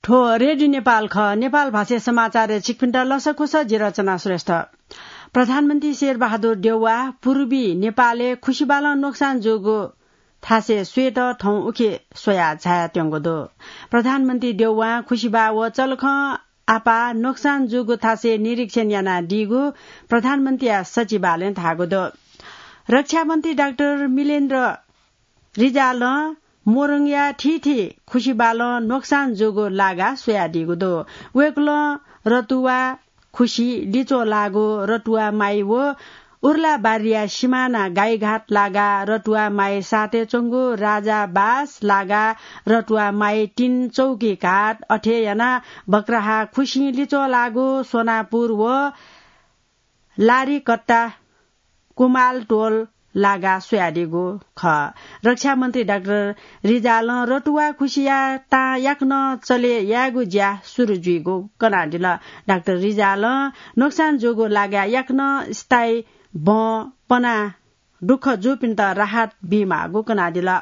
ठो रेडियो नेपाल ख नेपाल भाषा समाचार चिकपिन्टा लसकुस जिरचना श्रेष्ठ प्रधानमन्त्री शेरबहादुर देउवा पूर्वी नेपालले खुशीबाल नोक्सान जोगो थासे स्वेट ठौं उखे सोया छाया त्योंगो प्रधानमन्त्री देउवा खुशीबा व चलख आपा नोक्सान जोगो थासे निरीक्षण याना दिगो प्रधानमन्त्री सचिवालय थागो रक्षा मन्त्री डाक्टर मिलेन्द्र रिजाल मोरङया ठीठी खुशीबाल नोक्सान जोगो लागा सोया दिगो वेक्ल रतुवा खुशी लिचो लागो रटुवा माई वो उर्ला बारिया सिमाना गाईघाट लागा रटुवा माई साते चोंगो राजा बास लागा रटुवा माई तीन चौकी घाट अठेयना बक्राहा खुशी लिचो लागो सोनापुर वो लारी कट्टा कुमाल टोल लागा सोयाडिगो ख रक्षा मन्त्री डाक्टर रिजाल रटुवा खुशिया ता याक्न चले यागु ज्या सुरुजुइगो कनाडिला डाक्टर रिजाल नोक्सान जोगो लागा याक्न स्थायी ब पना दुख जुपिन्त राहत बीमा गो कनाडिला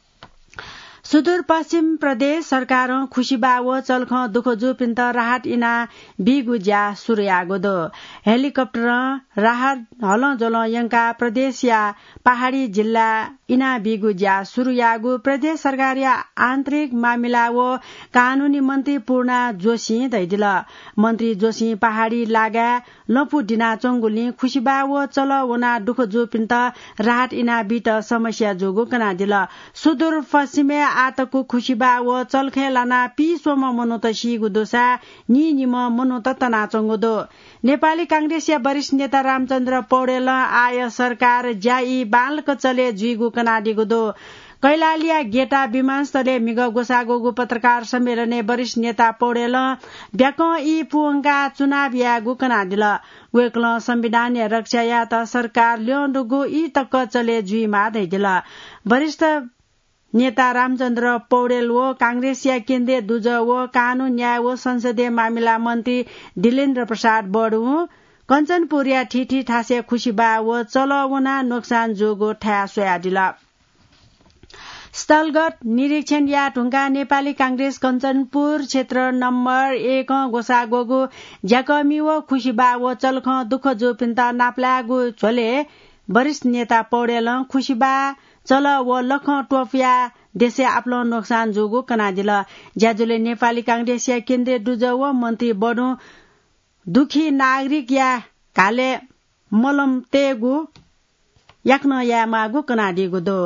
सुदूरपश्चिम प्रदेश सरकार खुशीबा व चल्ख दुख जुपिन्त राहत इना बिगु ज्या सुरयागो हेलिकप्टर राहत हल जल यंका प्रदेश या पहाड़ी जिल्ला इना बिगु ज्या सुरयागो प्रदेश सरकार या आन्तरिक मामिला व कानूनी मन्त्री पूर्णा जोशी दैदिल मन्त्री जोशी पहाड़ी लागा लपु डिना चंगुली खुशीबा व चल वना दुख जुपिन्त राहत इना बिट समस्या जोगो कना दिल सुदूर पश्चिमे आतको खुशीबा व चलखे लाना पिसोम मनोत सिगु दोसा नि निम मनोत तना चंगोदो नेपाली कांग्रेस या वरिष्ठ नेता रामचन्द्र पौडेल आय सरकार ज्याई बालक चले जुइगु कनाडिगो दो कैलालिया गेटा विमानस्थले मिग गोसागोगु पत्रकार सम्मेलन वरिष्ठ नेता पौडेल ब्याक ई पुंगा चुनाव यागु कनाडिल वेक्ल संविधान रक्षा या त सरकार ल्योंडुगु ई तक चले जुइमा दैदिल वरिष्ठ नेता रामचन्द्र पौडेल व कांग्रेस या केन्द्रीय दुज व कानून न्याय व संसदीय मामिला मन्त्री दिलेन्द्र प्रसाद बडु कञ्चनपुरिया ठीठी ठासे खुशीबा व चलवना नोक्सान जोगो ठ्या सोयाडिला स्थलगत निरीक्षण या ढुङ्गा नेपाली कांग्रेस कञ्चनपुर क्षेत्र नम्बर 1 गोसागोगो ज्याकमी व खुशीबा व चल्ख दुख जोपिन्ता नाप्लागु झोले वरिष्ठ नेता पौडेल खुशीबा चल व लख टोपिया देशे आफ्नो नोक्सान जोगो कनादिल ज्याजुले नेपाली कांग्रेस या केन्द्रीय दुज व मन्त्री बडु दुखी नागरिक या काले मलम तेगु याक्न या मागु कनादिगु दो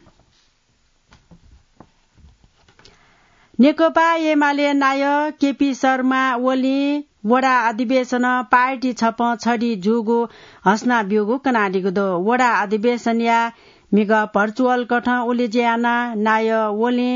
नेकपा एमाले नायक केपी शर्मा ओली वडा अधिवेशन पार्टी छप छडी जुगु हस्ना बिगु कनाडिगु दो वडा अधिवेशन या मिग भर्चुअल कठ उलिज्याना नाय ओली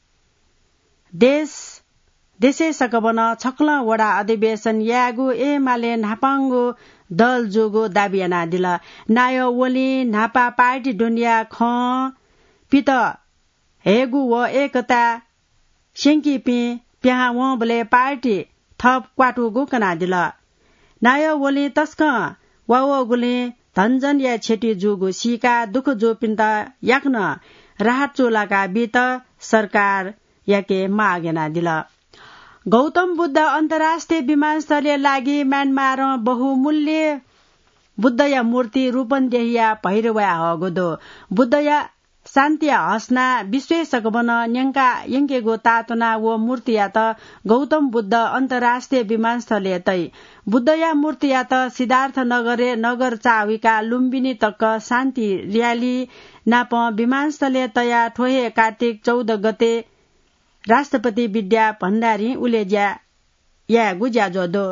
देशे सकबन छक्ल वडा अधिवेशन यागु एमाले नापाङ्गु दल जोगो दाबियाना दिल नाय ओली नापा पार्टी दुनिया ख पित हेगु व एकता सेंकी पि प्याहा व बले पार्टी थप क्वाटुगु कना दिल नाय ओली तस्क वाव गुले धनजन या छेटी जुगु सिका दुख जोपिन्ता याक्न राहत चोलाका बित सरकार याके मागेना दिल गौतम बुद्ध अन्तर्राष्ट्रिय विमानस्थलले लागि म्यानमार बहुमूल्य बुद्ध या मूर्ति रूपन्देहिया पहिरवा हगोदो बुद्ध या शान्तिया हस्ना विश्व सकबन न्यंका यंकेगो तातना व मूर्ति या त गौतम बुद्ध अन्तर्राष्ट्रिय विमानस्थल तै बुद्ध या मूर्ति या त सिद्धार्थ नगरे नगर चाविका लुम्बिनी तक शान्ति र्याली नाप विमानस्थल तया ठोहे कार्तिक 14 गते राष्ट्रपति विद्या भण्डारी उलेज्या या गुज्या जोदो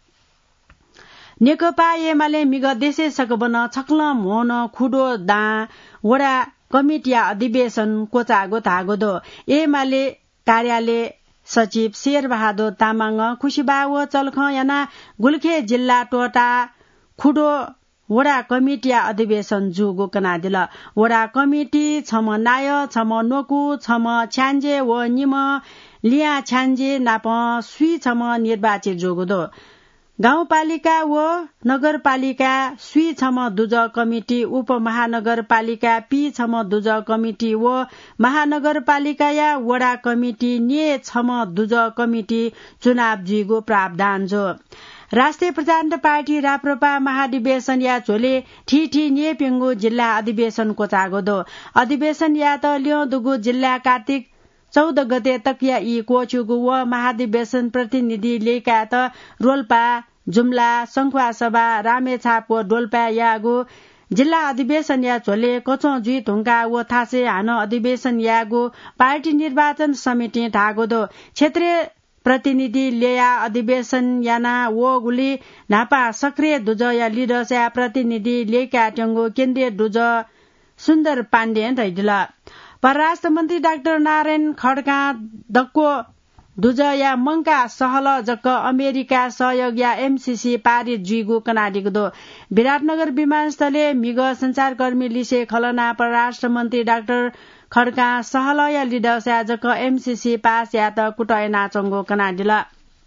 नेकपा एमाले मिग देशे सकबन छक्ल मोहन खुडो दा वडा कमिटिया अधिवेशन कोचागो थागोदो एमाले कार्यालय सचिव शेरबहादुर तामाङ खुशीबा व चल्ख याना गुल्खे जिल्ला टोटा खुडो वडा कमिटिया अधिवेशन जुगो कनादिल वडा कमिटी छम नाय छम नोकु छम छ्यान्जे व निम लिया छ्यान्जे नाप सुई छम निर्वाचित जोगोदो गाउँपालिका व नगरपालिका सुई छम दुज कमिटी उपमहानगरपालिका पी छम दुज कमिटी व महानगरपालिका या वडा कमिटी ने छम दुज कमिटी चुनाव जुइगो प्रावधान जो राष्ट्रिय प्रजातन्त्र पार्टी राप्रपा महाधिवेशन या झोले ठीठी नेपिङ्गु जिल्ला अधिवेशन कोचागो दो अधिवेशन या त लियो दुगु जिल्ला कार्तिक 14 गते तकिया यी कोचुगु व महाधिवेशन प्रतिनिधि लेका त रोल्पा जुम्ला संखुवासभा रामेछाप व डोल्पा यागु जिल्ला अधिवेशन या झोले कोचो जुई ढुङ्गा व थासे हान अधिवेशन यागु पार्टी निर्वाचन समिति ढागो दो क्षेत्रीय प्रतिनिधि लेया अधिवेशन याना वो गुली नापा सक्रिय दुज या लिडर्स या प्रतिनिधि लेका ट्यङ्गो केन्द्रीय दुज सुन्दर पाण्डे दैदिला परराष्ट्र मन्त्री डाक्टर नारायण खड्का दक्को दुज या मंका सहल जक्क अमेरिका सहयोग या एमसीसी पारित जुइगु कनाडीको दो विराटनगर विमानस्थले मिग संचारकर्मी लिसे खलना परराष्ट्र मन्त्री डाक्टर खड्का सहल या लिडर्स या जक्क एमसीसी पास या त कुटयना चंगो कनाडीला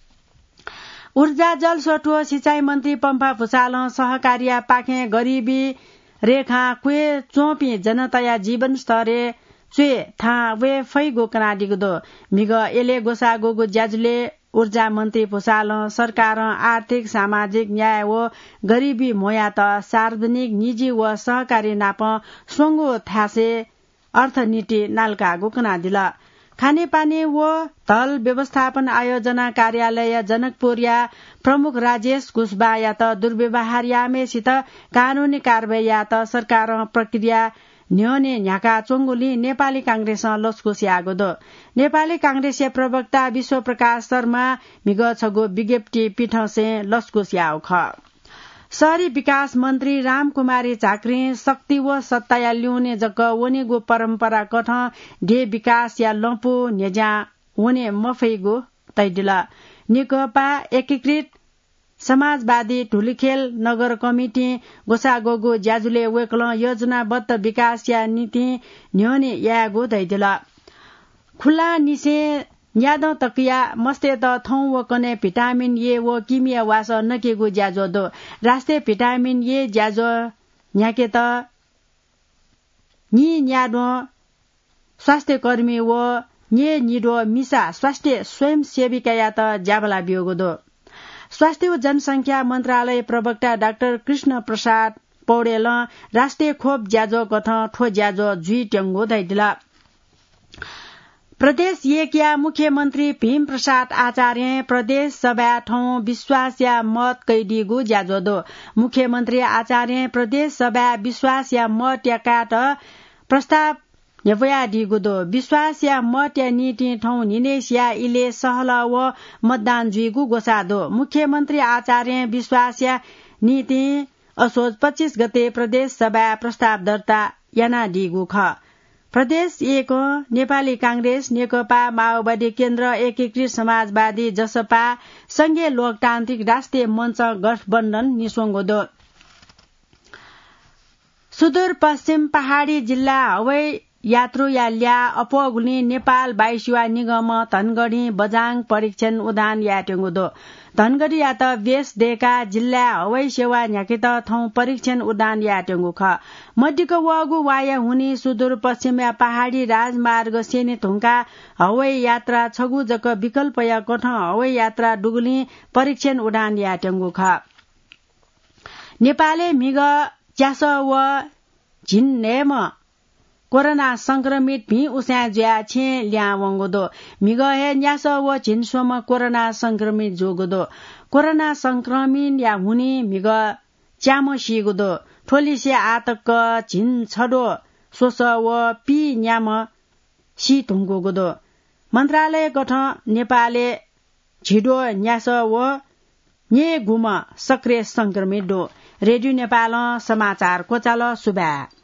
ऊर्जा जल सोटो सिंचाई मन्त्री पम्फा भुसाल सहकार्य पाखे गरीबी रेखा क्वे चोपी जनता जीवन स्तरे चुए था वे फैगो कनाडीको दो मिग एले गोसागोगो ज्याजुले ऊर्जा मन्त्री भुसाल सरकार आर्थिक सामाजिक न्याय व गरीबी मोया त सार्वजनिक निजी व सहकारी नाप सोंगो थासे अर्थनीति नाल्कागो कनाडीला खानेपानी व थल व्यवस्थापन आयोजना कार्यालय जनकपुर या प्रमुख राजेश कुशबा या त दुर्व्यवहार यामेसित कानूनी कारवाही या त सरकार प्रक्रिया न्योने न्याका चोंगुली नेपाली कांग्रेस लस्कुसियागो दो नेपाली कांग्रेसीय प्रवक्ता विश्व प्रकाश शर्मा मिग छगो विज्ञप्ति पीठसे लस्कुसियाउ ख शहरी विकास मन्त्री रामकुमारी झाँक्री शक्ति व सत्ता या ल्याउने जग्ग वनेगो परम्परा कठ डे विकास या लम्पु नेजा वने मफैगो तैडिला नेकपा एकीकृत समाजवादी ढुलीखेल नगर कमिटी गोसागोगो ज्याजुले वेकल योजनाबद्ध विकास या नीति न्योने यागो दैदिला खुला निसे न्यादो तकिया मस्ते त थौ व कने भिटामिन ए व किमिया वास नकेगो ज्याजो दो राष्ट्रिय भिटामिन ए ज्याजो न्याके त नि न्यादो स्वास्थ्य कर्मी व ने निडो मिसा स्वास्थ्य स्वयंसेविका या त ज्याबला बियोगो दो स्वास्थ्य व जनसंख्या मन्त्रालय प्रवक्ता डाक्टर कृष्ण प्रसाद पौडेल राष्ट्रिय खोप ज्याजो कथ ठो ज्याजो जुई ट्यङ्गो दैदिला प्रदेश एक मुख्यमन्त्री भीम प्रसाद आचार्य प्रदेश सभा ठौं विश्वास या मत कैदीगु ज्याजो दो मुख्यमन्त्री आचार्य प्रदेश सभा विश्वास या मत या काट प्रस्ताव यवया दिगुदो विश्वास या मत या नीति ठौं निनेस या इले सहल व मतदान जुइगु गोसादो मुख्यमन्त्री आचार्य विश्वास या नीति असोज 25 गते प्रदेश सभा प्रस्ताव दर्ता याना दिगु ख प्रदेश एक नेपाली कांग्रेस नेकपा माओवादी केन्द्र एकीकृत समाजवादी जसपा संघीय लोकतान्त्रिक राष्ट्रिय मञ्च गठबन्धन निसोङ्गोदो सुदूरपश्चिम पहाड़ी जिल्ला हवाई यात्रु या ल्या अपगुली नेपाल वायुसेवा निगम धनगढ़ी बजाङ परीक्षण उडान याटेङ्गोदो धनगढ़ी या त बेस देका जिल्ला हवाई सेवा न्याकित थौ परीक्षण उडान याटेङ्गो ख मध्यको वगु वाया हुने सुदूरपश्चिम या पहाड़ी राजमार्ग सेनी थुङ्का हवाई यात्रा छगु जक विकल्प या कठ हवाई यात्रा डुगुली परीक्षण उडान याटेङ्गो ख नेपालले मिग च्यास व झिन्नेम कोरोना संक्रमित भी उस्या ज्या छे ल्यावंगोदो मिगहे न्यास व झिनसोम कोरोना संक्रमित जोगोदो कोरोना संक्रमित या हुने मिग च्याम सिगोदो ठोलिसे आतक झिन छडो सोस व पी न्याम सी धुङ्गोगोदो मन्त्रालय गठ नेपालले झिडो न्यास व ने गुम सक्रिय संक्रमित दो रेडियो नेपाल समाचार कोचाल सुबा